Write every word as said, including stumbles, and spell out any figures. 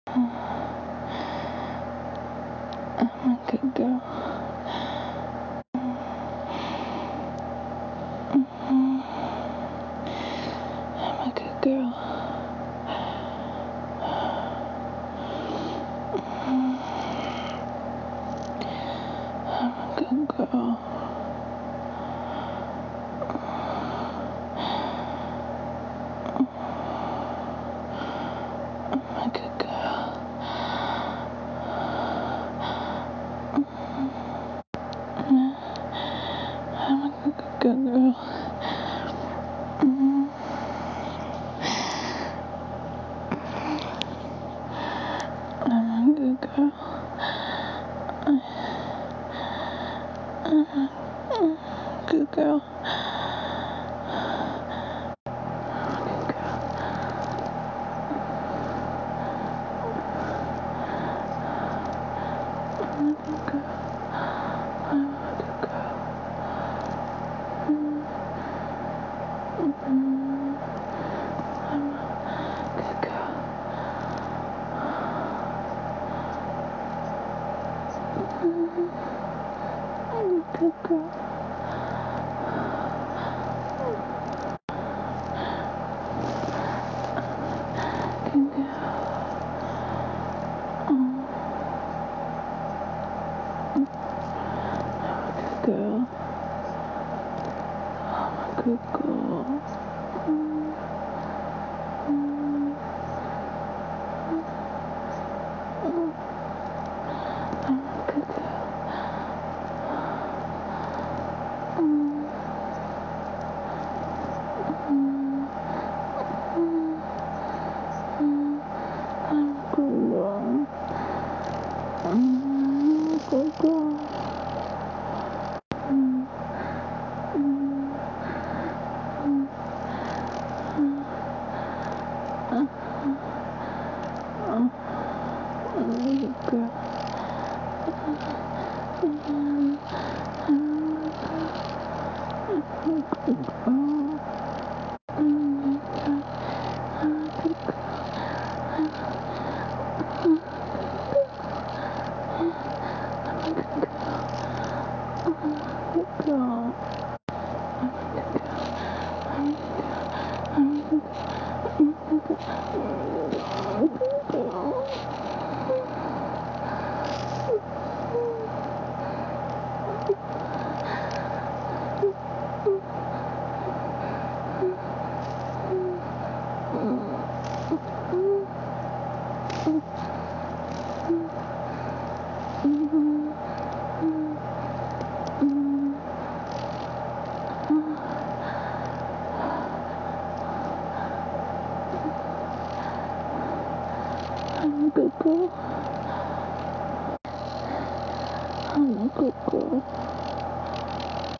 I'm a good girl. Mhm. I'm a good girl. Mhm. I'm a good girl. I'm a good girl. I'm a good, good girl. Mhm. I'm a good girl. I'm a good girl. I'm a good girl. I'm a good girl. Mhm. Mhm. I'm a good girl. Mhm. I'm a good girl. Good girl. Oh, good girl. I'm a good girl. Mm, mm, mm. I'm a good girl. Mm, mm, mm, mm. I'm a good girl. Mm, good girl. Mm, mm, mm, mm. Uh, uh, I'm a good girl. Mm, I'm a good girl. Mm, I'm a good girl. I'm a good girl. I'm a good girl.